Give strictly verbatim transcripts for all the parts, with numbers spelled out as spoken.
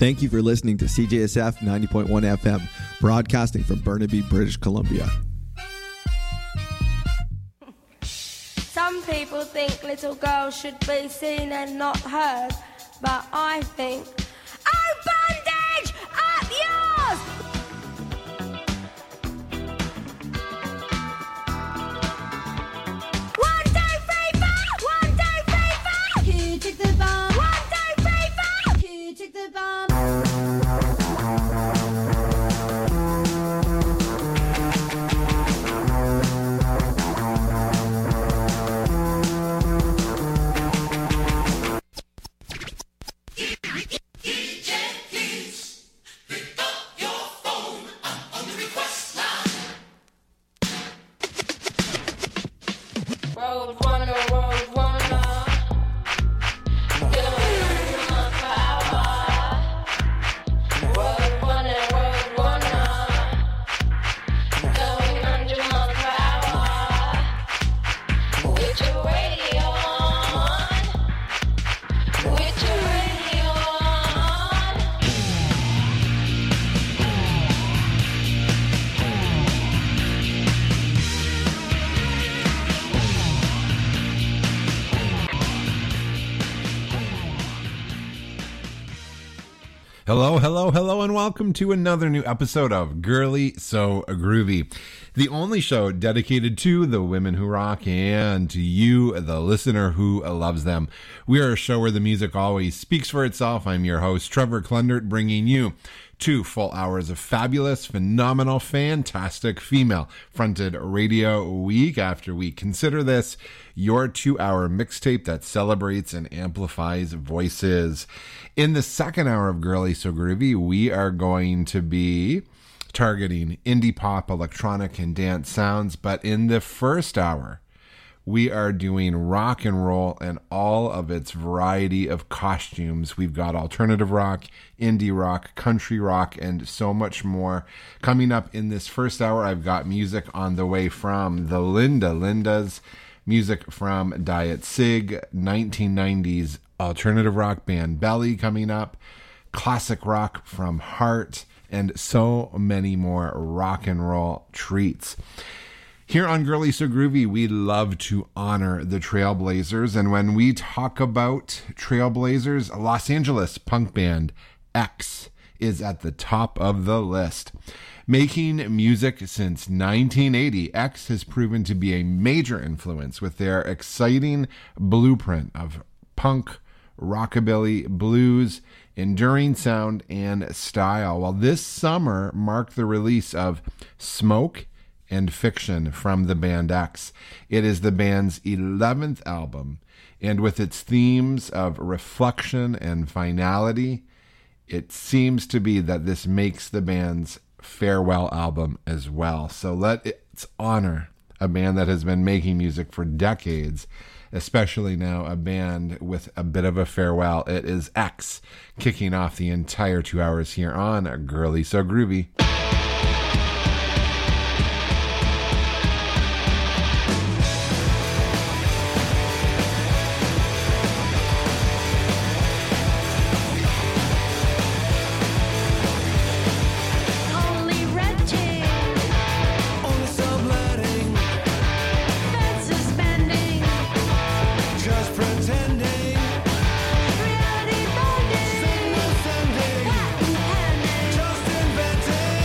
Thank you for listening to C J S F ninety point one F M, broadcasting from Burnaby, British Columbia. Some people think little girls should be seen and not heard, but I think, oh, bondage, up yours! One, two, three, four! One, two, three, four! Here, take the bomb! One, two, three, four! Here, take the bomb! Hello, hello, hello, and welcome to another new episode of Girly So Groovy, the only show dedicated to the women who rock and to you, the listener who loves them. We are a show where the music always speaks for itself. I'm your host, Trevor Klendert, bringing you two full hours of fabulous, phenomenal, fantastic female-fronted radio week after week. Consider this your two-hour mixtape that celebrates and amplifies voices. In the second hour of Girly So Groovy, we are going to be targeting indie pop, electronic, and dance sounds. But in the first hour, we are doing rock and roll and all of its variety of costumes. We've got alternative rock, indie rock, country rock, and so much more. Coming up in this first hour, I've got music on the way from the Linda Lindas, music from Diet Sig, nineteen nineties alternative rock band Belly coming up, classic rock from Heart, and so many more rock and roll treats. Here on Girly So Groovy, we love to honor the Trailblazers, and when we talk about Trailblazers, Los Angeles punk band X is at the top of the list. Making music since nineteen eighty, X has proven to be a major influence with their exciting blueprint of punk, rockabilly, blues, enduring sound, and style. While this summer marked the release of Smoke and Fiction from the band X. It is the band's eleventh album, and with its themes of reflection and finality, it seems to be that this makes the band's farewell album as well. So let's honor a band that has been making music for decades, especially now a band with a bit of a farewell. It is X, kicking off the entire two hours here on Girly So Groovy. Just invented.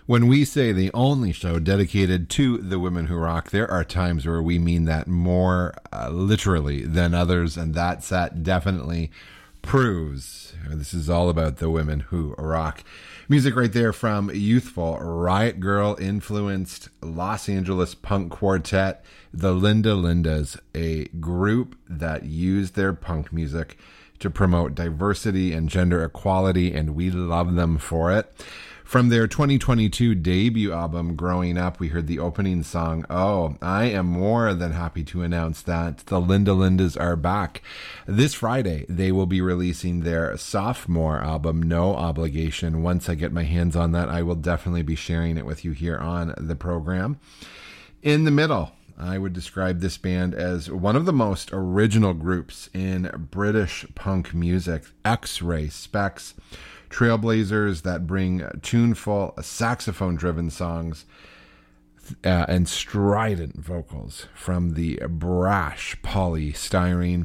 When we say the only show dedicated to the women who rock, there are times where we mean that more uh, literally than others, and that set definitely proves this is all about the women who rock. Music right there from youthful Riot Girl influenced Los Angeles punk quartet, the Linda Lindas, a group that used their punk music to promote diversity and gender equality, and we love them for it. From their twenty twenty-two debut album, Growing Up, we heard the opening song, Oh, I am more than happy to announce that the Linda Lindas are back. This Friday, they will be releasing their sophomore album, No Obligation. Once I get my hands on that, I will definitely be sharing it with you here on the program. In the middle, I would describe this band as one of the most original groups in British punk music, X-Ray Spex. Trailblazers that bring tuneful, saxophone-driven songs uh, and strident vocals from the brash polystyrene.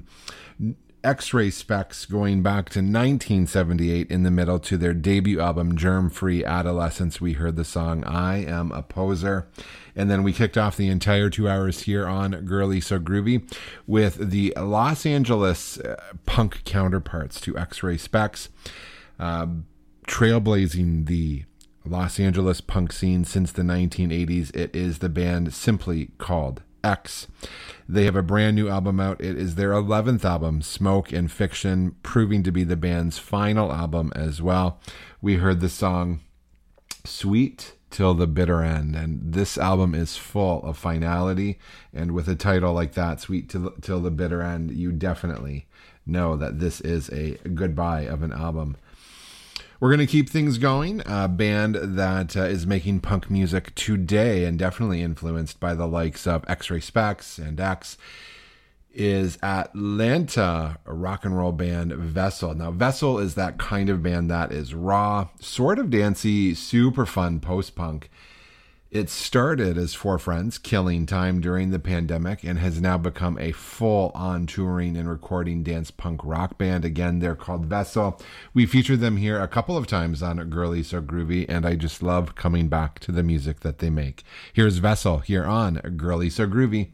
X-Ray Spex going back to nineteen seventy-eight in the middle to their debut album, Germ-Free Adolescence. We heard the song I Am a Poser. And then we kicked off the entire two hours here on Girly So Groovy with the Los Angeles uh, punk counterparts to X-Ray Spex. Uh, trailblazing the Los Angeles punk scene since the nineteen eighties. It is the band simply called X. They have a brand new album out. It is their eleventh album, Smoke and Fiction, proving to be the band's final album as well. We heard the song Sweet Till the Bitter End, and this album is full of finality, and with a title like that, Sweet Till, till the Bitter End, you definitely know that this is a goodbye of an album. We're going to keep things going. A band that uh, is making punk music today and definitely influenced by the likes of X-Ray Spex and X is Atlanta rock and roll band Vessel. Now, Vessel is that kind of band that is raw, sort of dancey, super fun post-punk. It started as four friends killing time during the pandemic and has now become a full-on touring and recording dance punk rock band. Again, they're called Vessel. We featured them here a couple of times on Girly So Groovy, and I just love coming back to the music that they make. Here's Vessel here on Girly So Groovy.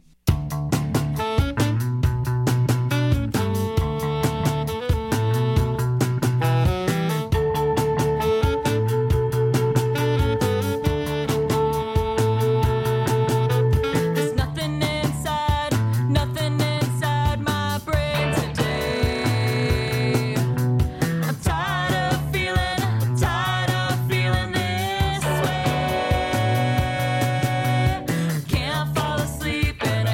Can't fall asleep and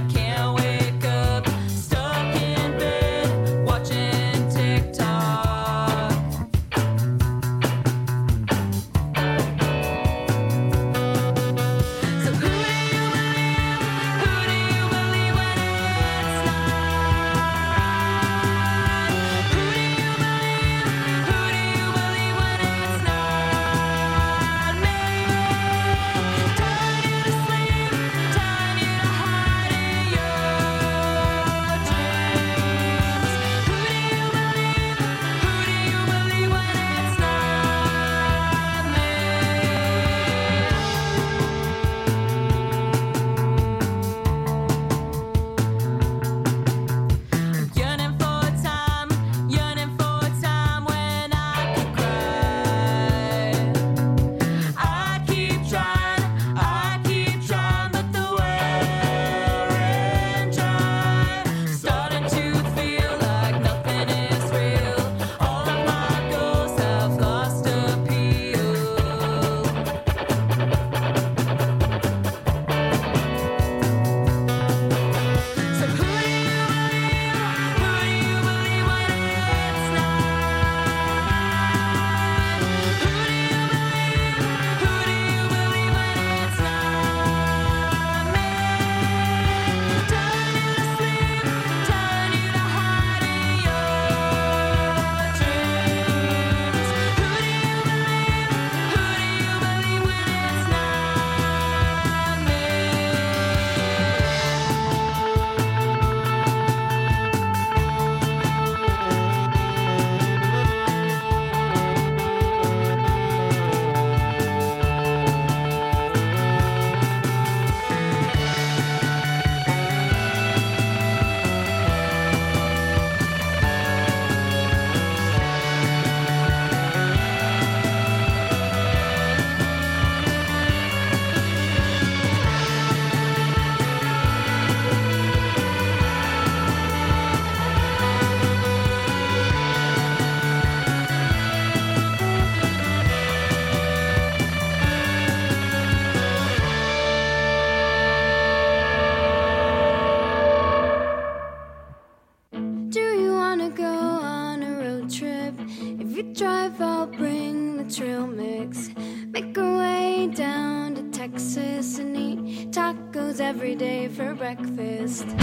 trail mix. Make our way down to Texas and eat tacos every day for breakfast. Will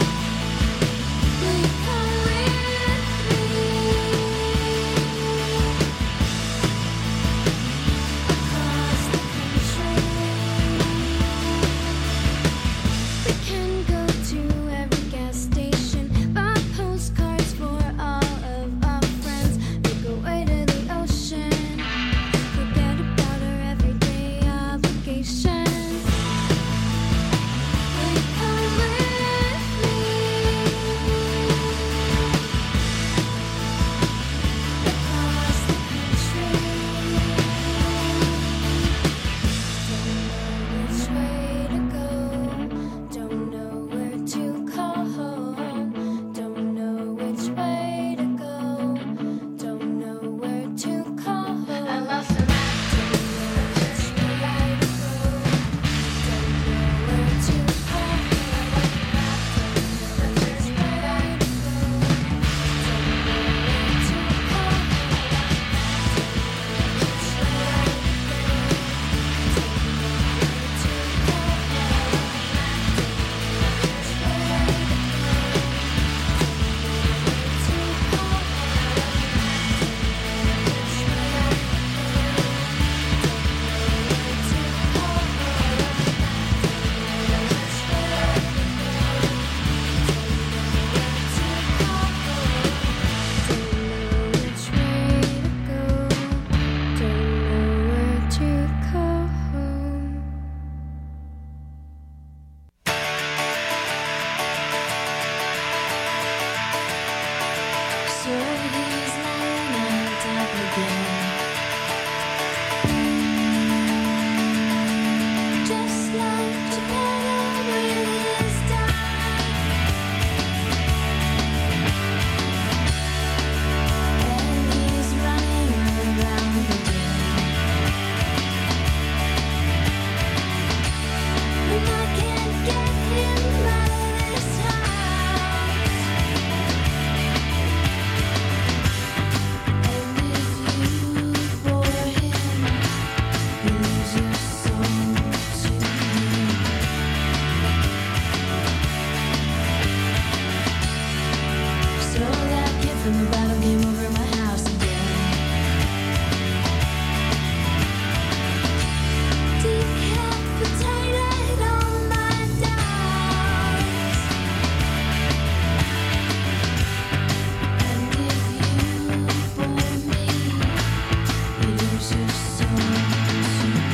you come with me? Across the country. We can go to every gas station, buy postcards for all of our friends, make our way to the ocean, forget about our everyday obligations. Will you come with me? Across the country. Don't know which way to go, don't know where to call home, don't know which way to go, don't know where to call home. I lost the map. Don't know which way to go, don't know where to call home. Don't know which way to go, don't know where to call So he's lying on top again, just like Geppetto with his dime. And he's running around again, and I can't get him out of this house. And if you bore him, you lose your soul to him. So that kid from the bottom came over my house again. Decapitated all my doubts. And if you bore me, you lose your soul to me.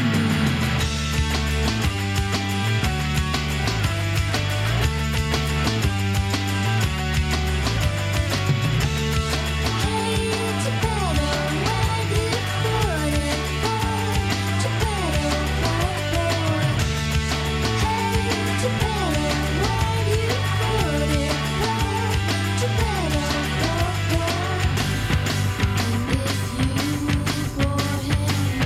Hey, Geppetto, where'd you put it, boy? Geppetto, boy, boy. Hey, Geppetto, where'd you put it, boy? Geppetto, boy, boy. And if you bore him,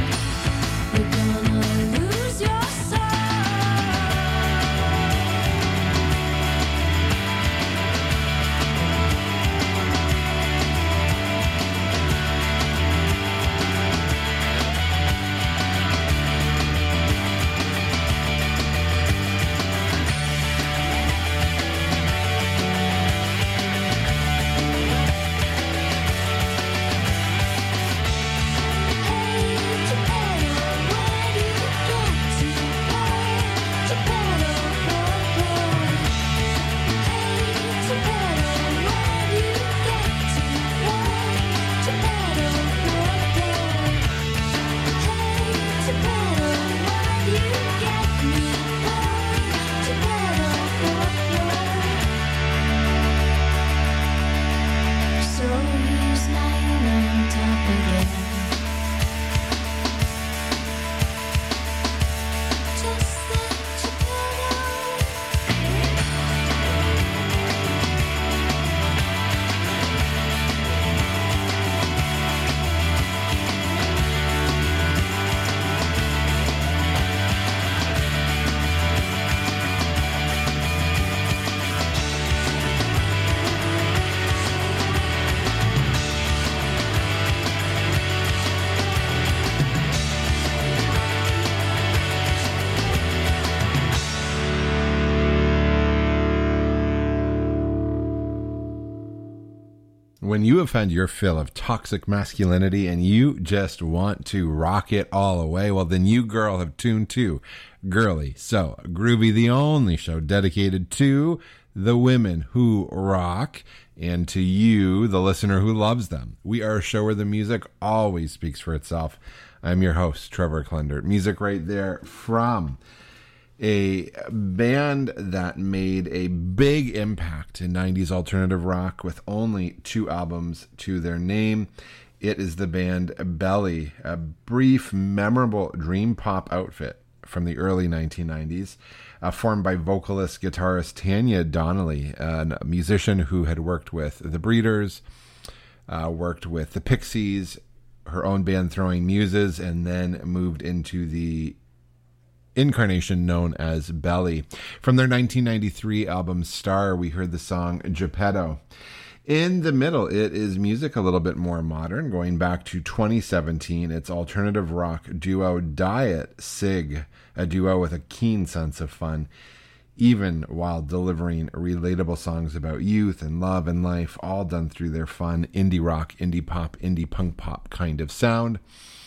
When you have had your fill of toxic masculinity and you just want to rock it all away, well, then you, girl, have tuned to Girly So Groovy, the only show dedicated to the women who rock and to you, the listener who loves them. We are a show where the music always speaks for itself. I'm your host, Trevor Klendert. Music right there from a band that made a big impact in nineties alternative rock with only two albums to their name. It is the band Belly, a brief, memorable dream pop outfit from the early nineteen nineties, uh, formed by vocalist guitarist Tanya Donnelly, a musician who had worked with the Breeders, uh, worked with the Pixies, her own band Throwing Muses, and then moved into the incarnation known as Belly. From their nineteen ninety-three album Star, we heard the song Geppetto. In the middle, it is music a little bit more modern, going back to twenty seventeen. It's alternative rock duo Diet Sig, a duo with a keen sense of fun, even while delivering relatable songs about youth and love and life, all done through their fun indie rock, indie pop, indie punk pop kind of sound.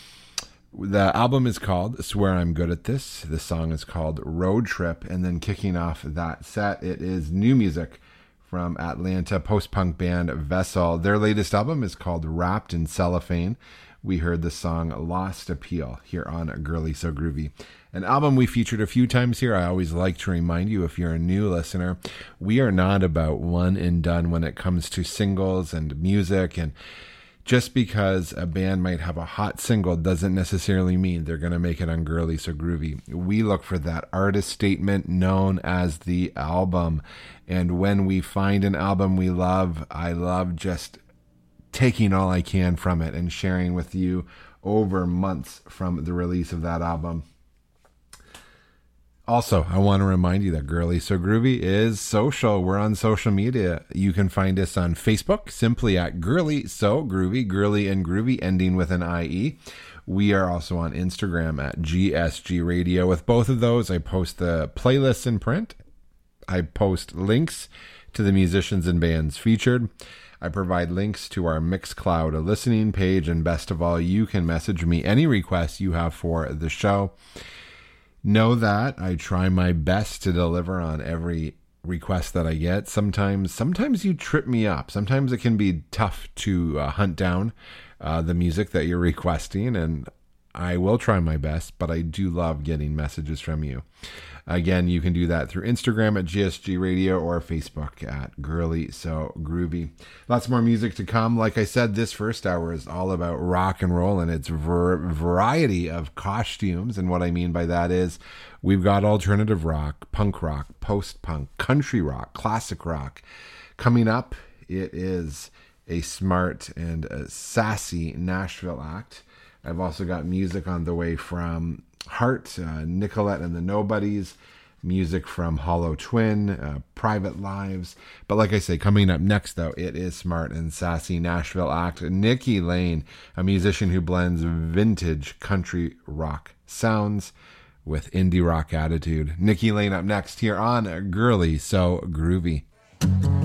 The album is called Swear I'm Good at This. The song is called Road Trip. And then kicking off that set, it is new music from Atlanta post-punk band Vessel. Their latest album is called Wrapped in Cellophane. We heard the song Lost Appeal here on Girly So Groovy, an album we featured a few times here. I always like to remind you, if you're a new listener, we are not about one and done when it comes to singles and music. And just because a band might have a hot single doesn't necessarily mean they're going to make it on Girly So Groovy. We look for that artist statement known as the album. And when we find an album we love, I love just taking all I can from it and sharing with you over months from the release of that album. Also, I want to remind you that Girly So Groovy is social. We're on social media. You can find us on Facebook simply at Girly So Groovy, Girly and Groovy ending with an I E. We are also on Instagram at G S G Radio. With both of those, I post the playlists in print. I post links to the musicians and bands featured. I provide links to our Mixcloud listening page. And best of all, you can message me any requests you have for the show. Know that I try my best to deliver on every request that I get. Sometimes, sometimes you trip me up. Sometimes it can be tough to uh, hunt down uh, the music that you're requesting, and I will try my best, but I do love getting messages from you. Again, you can do that through Instagram at G S G Radio or Facebook at Girly So Groovy. Lots more music to come. Like I said, this first hour is all about rock and roll and its ver- variety of costumes. And what I mean by that is we've got alternative rock, punk rock, post-punk, country rock, classic rock. Coming up, it is a smart and a sassy Nashville act. I've also got music on the way from Heart, uh, Nicolette and the Nobodies, music from Hollow Twin, uh, Private Lives. But like I say, coming up next, though, it is smart and sassy Nashville act Nikki Lane, a musician who blends vintage country rock sounds with indie rock attitude. Nikki Lane up next here on Girly So Groovy.